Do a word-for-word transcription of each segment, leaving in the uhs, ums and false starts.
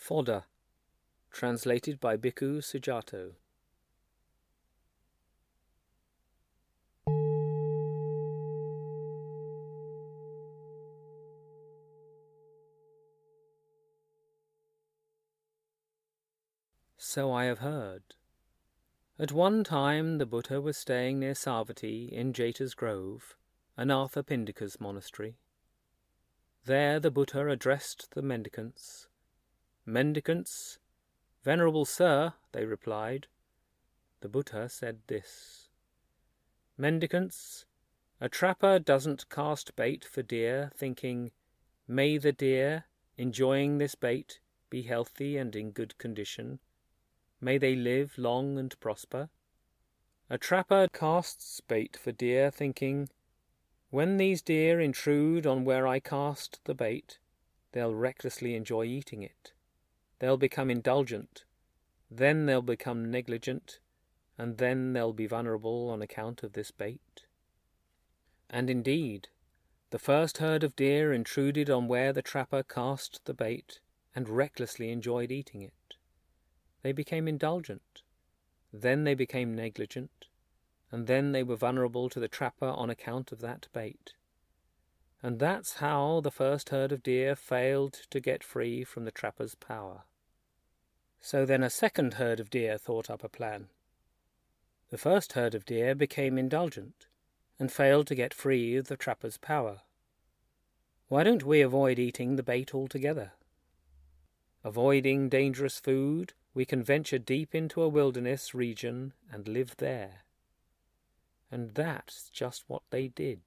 Fodder, translated by Bhikkhu Sujato. So I have heard. At one time the Buddha was staying near Savatthi in Jeta's Grove, Anatha Pindika's monastery. There the Buddha addressed the mendicants. Mendicants, Venerable Sir, they replied. The Buddha said this: Mendicants, a trapper doesn't cast bait for deer, thinking, may the deer, enjoying this bait, be healthy and in good condition. May they live long and prosper. A trapper casts bait for deer, thinking, when these deer intrude on where I cast the bait, they'll recklessly enjoy eating it. They'll become indulgent, then they'll become negligent, and then they'll be vulnerable on account of this bait. And indeed, the first herd of deer intruded on where the trapper cast the bait, and recklessly enjoyed eating it. They became indulgent, then they became negligent, and then they were vulnerable to the trapper on account of that bait. And that's how the first herd of deer failed to get free from the trapper's power. So then a second herd of deer thought up a plan. The first herd of deer became indulgent, and failed to get free of the trapper's power. Why don't we avoid eating the bait altogether? Avoiding dangerous food, we can venture deep into a wilderness region and live there. And that's just what they did.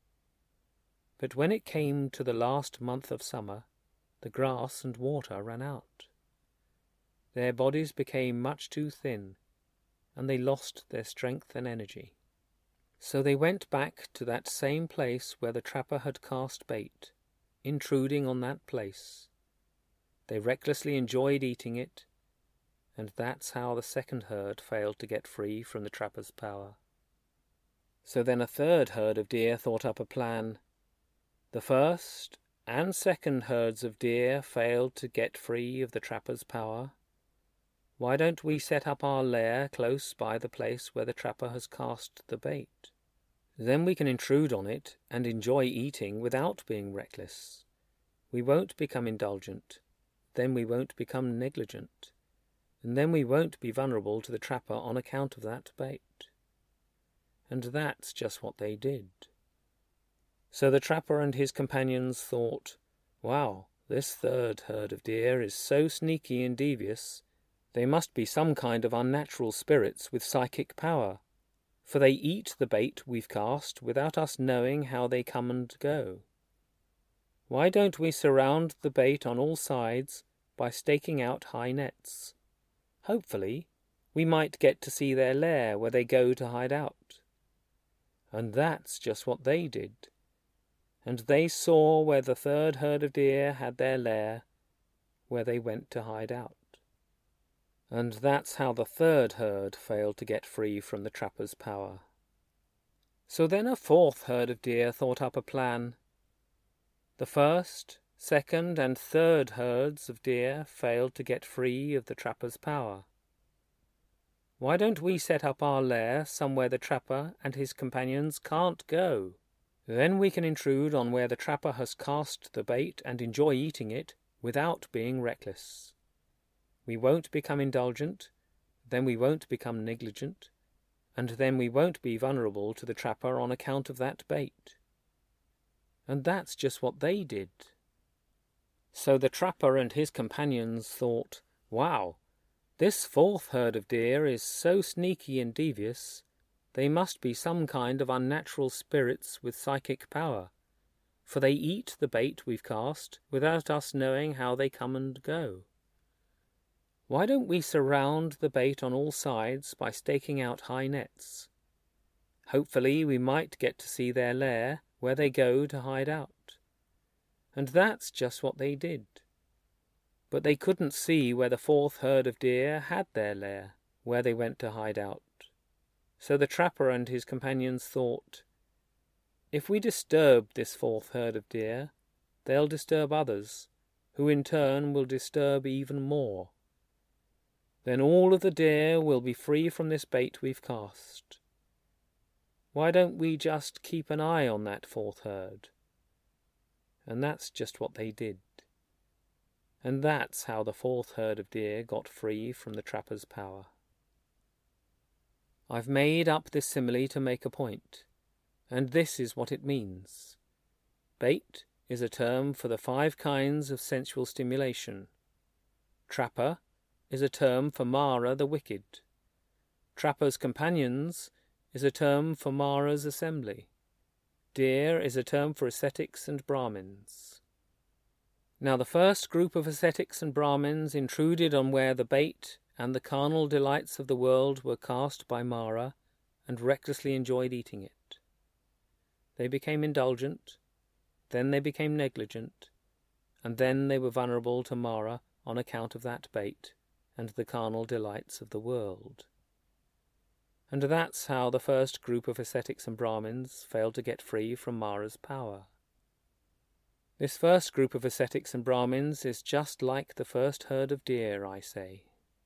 But when it came to the last month of summer, the grass and water ran out. Their bodies became much too thin, and they lost their strength and energy. So they went back to that same place where the trapper had cast bait, intruding on that place. They recklessly enjoyed eating it, and that's how the second herd failed to get free from the trapper's power. So then a third herd of deer thought up a plan. The first and second herds of deer failed to get free of the trapper's power. Why don't we set up our lair close by the place where the trapper has cast the bait? Then we can intrude on it and enjoy eating without being reckless. We won't become indulgent, then we won't become negligent, and then we won't be vulnerable to the trapper on account of that bait. And that's just what they did. So the trapper and his companions thought, wow, this third herd of deer is so sneaky and devious, they must be some kind of unnatural spirits with psychic power, for they eat the bait we've cast without us knowing how they come and go. Why don't we surround the bait on all sides by staking out high nets? Hopefully, we might get to see their lair where they go to hide out. And that's just what they did. And they saw where the third herd of deer had their lair, where they went to hide out. And that's how the third herd failed to get free from the trapper's power. So then a fourth herd of deer thought up a plan. The first, second, and third herds of deer failed to get free of the trapper's power. Why don't we set up our lair somewhere the trapper and his companions can't go? Then we can intrude on where the trapper has cast the bait and enjoy eating it without being reckless. We won't become indulgent, then we won't become negligent, and then we won't be vulnerable to the trapper on account of that bait. And that's just what they did. So the trapper and his companions thought, wow, this fourth herd of deer is so sneaky and devious, they must be some kind of unnatural spirits with psychic power, for they eat the bait we've cast without us knowing how they come and go. Why don't we surround the bait on all sides by staking out high nets? Hopefully we might get to see their lair where they go to hide out. And that's just what they did. But they couldn't see where the fourth herd of deer had their lair, where they went to hide out. So the trapper and his companions thought, if we disturb this fourth herd of deer, they'll disturb others, who in turn will disturb even more. Then all of the deer will be free from this bait we've cast. Why don't we just keep an eye on that fourth herd? And that's just what they did. And that's how the fourth herd of deer got free from the trapper's power. I've made up this simile to make a point, and this is what it means. Bait is a term for the five kinds of sensual stimulation. Trapper is a term for Mara the wicked. Trapper's companions is a term for Mara's assembly. Deer is a term for ascetics and Brahmins. Now the first group of ascetics and Brahmins intruded on where the bait and the carnal delights of the world were cast by Mara and recklessly enjoyed eating it. They became indulgent, then they became negligent, and then they were vulnerable to Mara on account of that bait and the carnal delights of the world. And that's how the first group of ascetics and Brahmins failed to get free from Mara's power. This first group of ascetics and Brahmins is just like the first herd of deer, I say.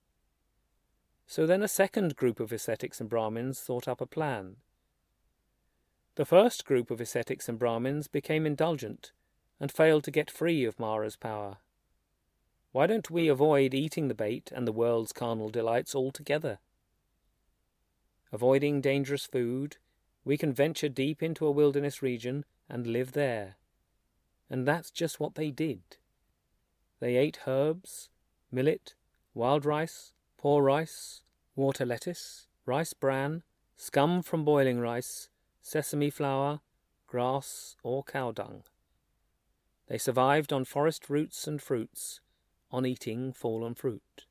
So then a second group of ascetics and Brahmins thought up a plan. The first group of ascetics and Brahmins became indulgent and failed to get free of Mara's power. Why don't we avoid eating the bait and the world's carnal delights altogether? Avoiding dangerous food, we can venture deep into a wilderness region and live there. And that's just what they did. They ate herbs, millet, wild rice, poor rice, water lettuce, rice bran, scum from boiling rice, sesame flour, grass or cow dung. They survived on forest roots and fruits, on eating fallen fruit.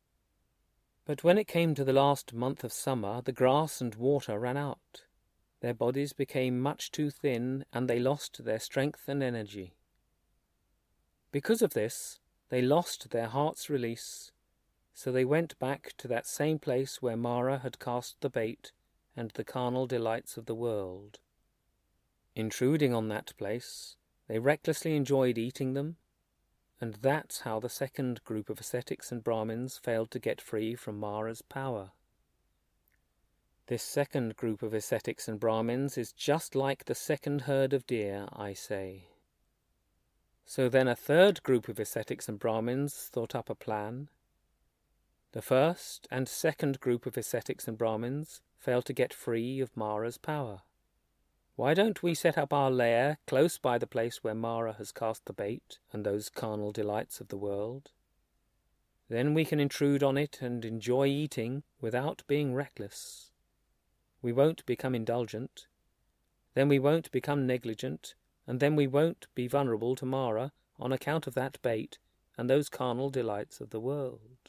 But when it came to the last month of summer, the grass and water ran out. Their bodies became much too thin, and they lost their strength and energy. Because of this, they lost their heart's release, so they went back to that same place where Mara had cast the bait and the carnal delights of the world. Intruding on that place, they recklessly enjoyed eating them, and that's how the second group of ascetics and Brahmins failed to get free from Mara's power. This second group of ascetics and Brahmins is just like the second herd of deer, I say. So then a third group of ascetics and Brahmins thought up a plan. The first and second group of ascetics and Brahmins failed to get free of Mara's power. Why don't we set up our lair close by the place where Mara has cast the bait and those carnal delights of the world? Then we can intrude on it and enjoy eating without being reckless. We won't become indulgent, then we won't become negligent, and then we won't be vulnerable to Mara on account of that bait and those carnal delights of the world.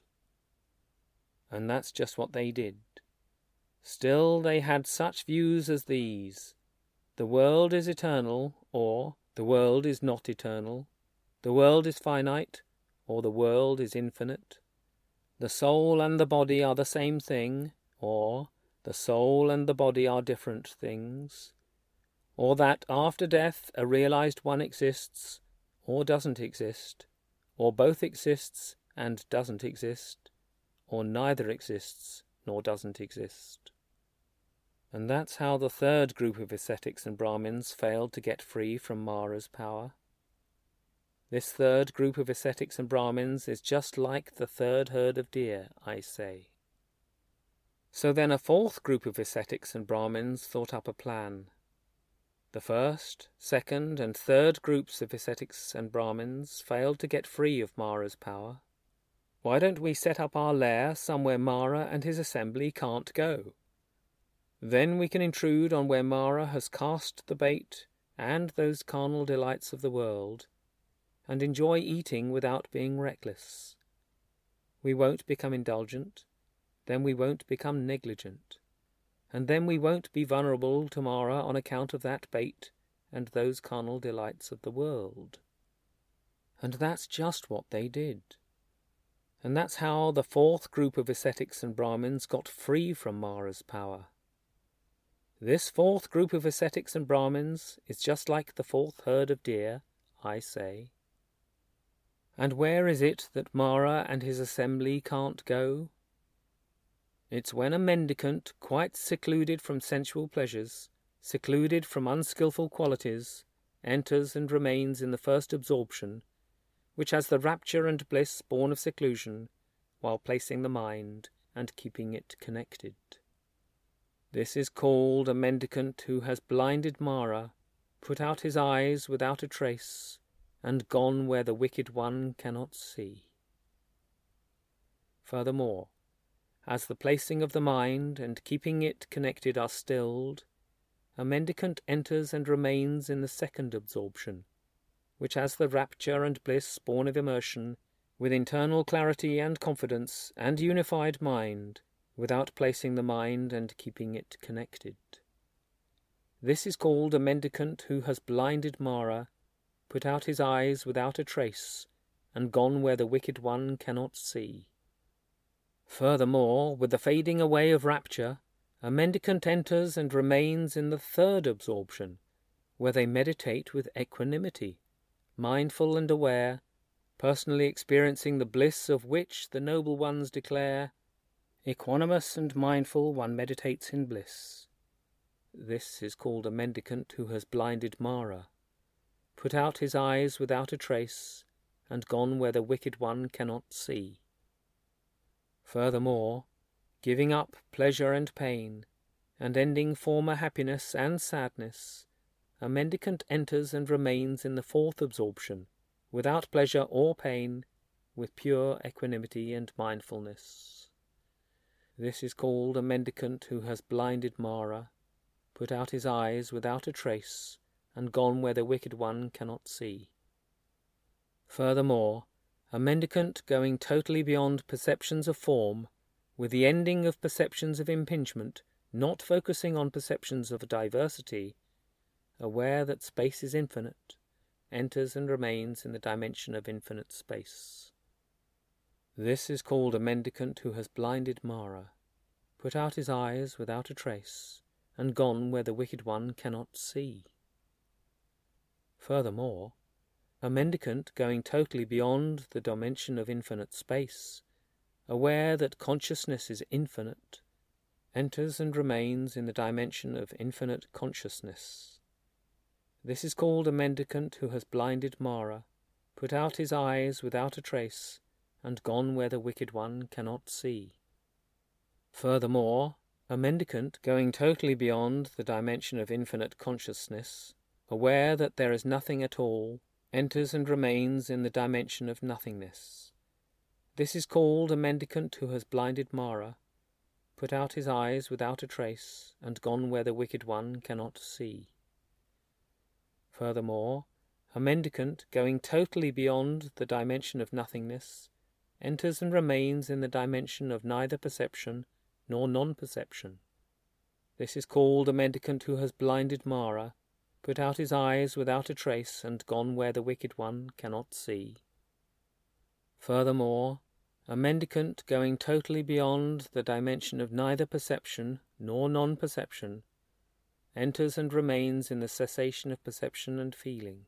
And that's just what they did. Still they had such views as these. The world is eternal, or the world is not eternal. The world is finite, or the world is infinite. The soul and the body are the same thing, or the soul and the body are different things. Or that after death a realized one exists, or doesn't exist, or both exists and doesn't exist, or neither exists nor doesn't exist. And that's how the third group of ascetics and Brahmins failed to get free from Mara's power. This third group of ascetics and Brahmins is just like the third herd of deer, I say. So then a fourth group of ascetics and Brahmins thought up a plan. The first, second, and third groups of ascetics and Brahmins failed to get free of Mara's power. Why don't we set up our lair somewhere Mara and his assembly can't go? Then we can intrude on where Mara has cast the bait and those carnal delights of the world, and enjoy eating without being reckless. We won't become indulgent, then we won't become negligent, and then we won't be vulnerable to Mara on account of that bait and those carnal delights of the world. And that's just what they did. And that's how the fourth group of ascetics and Brahmins got free from Mara's power. This fourth group of ascetics and Brahmins is just like the fourth herd of deer, I say. And where is it that Mara and his assembly can't go? It's when a mendicant, quite secluded from sensual pleasures, secluded from unskilful qualities, enters and remains in the first absorption, which has the rapture and bliss born of seclusion, while placing the mind and keeping it connected. This is called a mendicant who has blinded Mara, put out his eyes without a trace, and gone where the wicked one cannot see. Furthermore, as the placing of the mind and keeping it connected are stilled, a mendicant enters and remains in the second absorption, which has the rapture and bliss born of immersion, with internal clarity and confidence and unified mind, without placing the mind and keeping it connected. This is called a mendicant who has blinded Mara, put out his eyes without a trace, and gone where the wicked one cannot see. Furthermore, with the fading away of rapture, a mendicant enters and remains in the third absorption, where they meditate with equanimity, mindful and aware, personally experiencing the bliss of which the noble ones declare, "Equanimous and mindful one meditates in bliss." This is called a mendicant who has blinded Mara, put out his eyes without a trace, and gone where the wicked one cannot see. Furthermore, giving up pleasure and pain, and ending former happiness and sadness, a mendicant enters and remains in the fourth absorption, without pleasure or pain, with pure equanimity and mindfulness. This is called a mendicant who has blinded Mara, put out his eyes without a trace, and gone where the wicked one cannot see. Furthermore, a mendicant going totally beyond perceptions of form, with the ending of perceptions of impingement, not focusing on perceptions of diversity, aware that space is infinite, enters and remains in the dimension of infinite space. This is called a mendicant who has blinded Mara, put out his eyes without a trace, and gone where the wicked one cannot see. Furthermore, a mendicant going totally beyond the dimension of infinite space, aware that consciousness is infinite, enters and remains in the dimension of infinite consciousness. This is called a mendicant who has blinded Mara, put out his eyes without a trace, and gone where the wicked one cannot see. Furthermore, a mendicant going totally beyond the dimension of infinite consciousness, aware that there is nothing at all, enters and remains in the dimension of nothingness. This is called a mendicant who has blinded Mara, put out his eyes without a trace, and gone where the wicked one cannot see. Furthermore, a mendicant going totally beyond the dimension of nothingness, enters and remains in the dimension of neither perception nor non-perception. This is called a mendicant who has blinded Mara, put out his eyes without a trace, and gone where the wicked one cannot see. Furthermore, a mendicant going totally beyond the dimension of neither perception nor non-perception, enters and remains in the cessation of perception and feeling,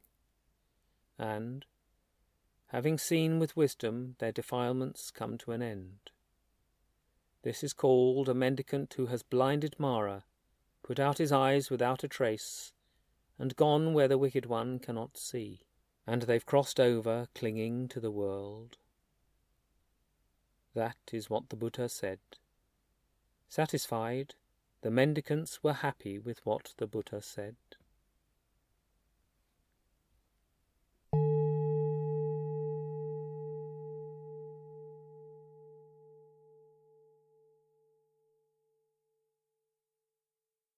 and, having seen with wisdom their defilements come to an end. This is called a mendicant who has blinded Mara, put out his eyes without a trace, and gone where the wicked one cannot see, and they've crossed over, clinging to the world. That is what the Buddha said. Satisfied, the mendicants were happy with what the Buddha said.